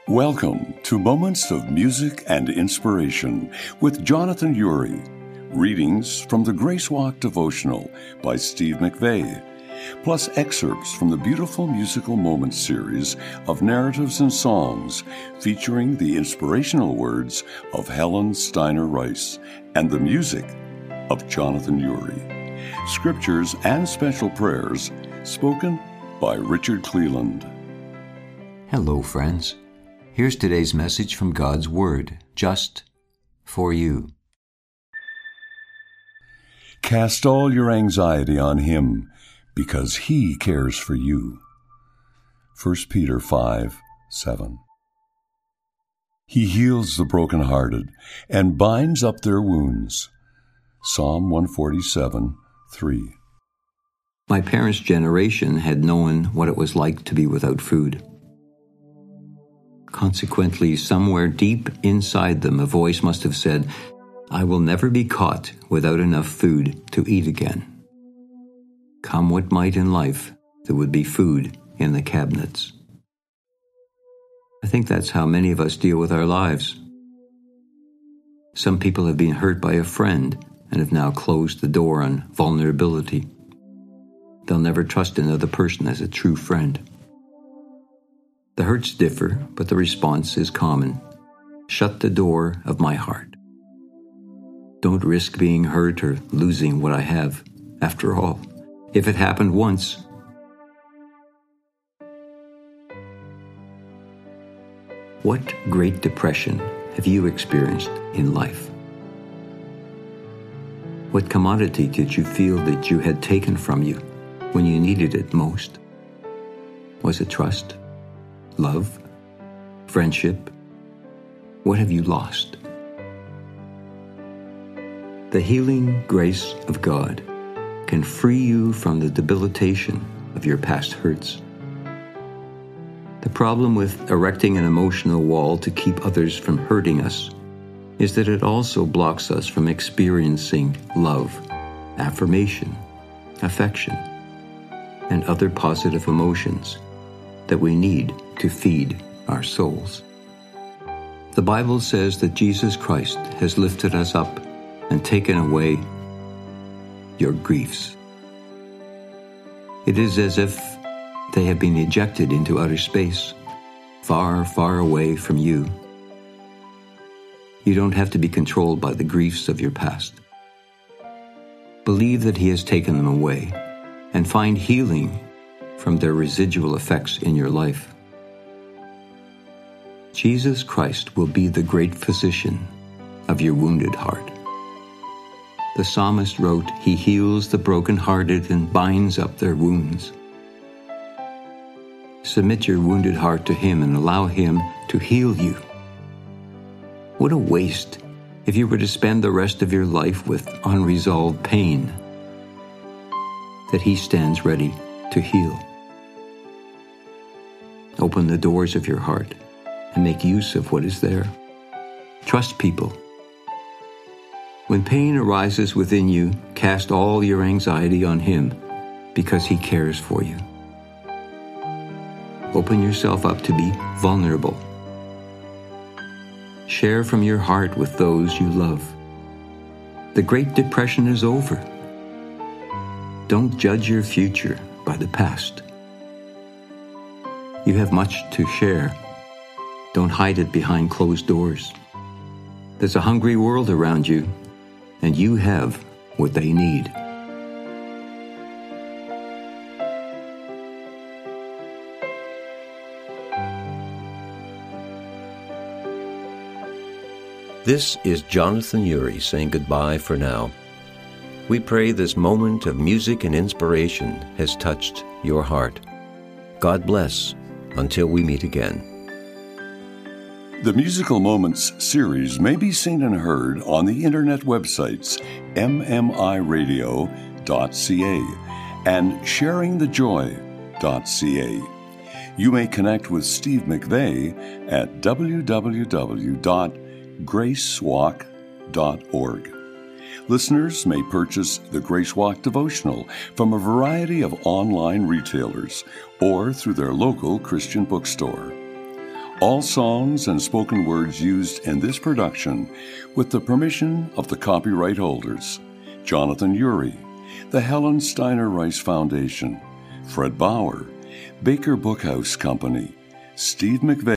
Welcome to Moments of Music and Inspiration with Jonathan Ury. Readings from the Grace Walk Devotional by Steve McVeigh, plus excerpts from the beautiful musical moments series of narratives and songs featuring the inspirational words of Helen Steiner Rice and the music of Jonathan Ury. Scriptures and special prayers spoken by Richard Cleland. Hello, friends. Here's today's message from God's Word, just for you. Cast all your anxiety on Him, because He cares for you. 1 Peter 5:7. He heals the brokenhearted and binds up their wounds. Psalm 147:3. My parents' generation had known what it was like to be without food. Consequently, somewhere deep inside them, a voice must have said, "I will never be caught without enough food to eat again." Come what might in life, there would be food in the cabinets. I think that's how many of us deal with our lives. Some people have been hurt by a friend and have now closed the door on vulnerability. They'll never trust another person as a true friend. The hurts differ, but the response is common. Shut the door of my heart. Don't risk being hurt or losing what I have. After all, if it happened once, what Great Depression have you experienced in life? What commodity did you feel that you had taken from you when you needed it most? Was it trust? Love? Friendship? What have you lost? The healing grace of God can free you from the debilitation of your past hurts. The problem with erecting an emotional wall to keep others from hurting us is that it also blocks us from experiencing love, affirmation, affection, and other positive emotions that we need to feed our souls. The Bible says that Jesus Christ has lifted us up and taken away your griefs. It is as if they have been ejected into outer space, far, far away from you. You don't have to be controlled by the griefs of your past. Believe that He has taken them away and find healing from their residual effects in your life. Jesus Christ will be the great physician of your wounded heart. The psalmist wrote, "He heals the brokenhearted and binds up their wounds." Submit your wounded heart to Him and allow Him to heal you. What a waste if you were to spend the rest of your life with unresolved pain that He stands ready to heal. Open the doors of your heart and make use of what is there. Trust people. When pain arises within you, cast all your anxiety on Him because He cares for you. Open yourself up to be vulnerable. Share from your heart with those you love. The Great Depression is over. Don't judge your future by the past. You have much to share. Don't hide it behind closed doors. There's a hungry world around you, and you have what they need. This is Jonathan Ury saying goodbye for now. We pray this moment of music and inspiration has touched your heart. God bless until we meet again. The Musical Moments series may be seen and heard on the internet websites mmiradio.ca and sharingthejoy.ca. You may connect with Steve McVeigh at www.gracewalk.org. Listeners may purchase the Grace Walk Devotional from a variety of online retailers or through their local Christian bookstore. All songs and spoken words used in this production with the permission of the copyright holders: Jonathan Ury, the Helen Steiner Rice Foundation, Fred Bauer, Baker Bookhouse Company, Steve McVeigh,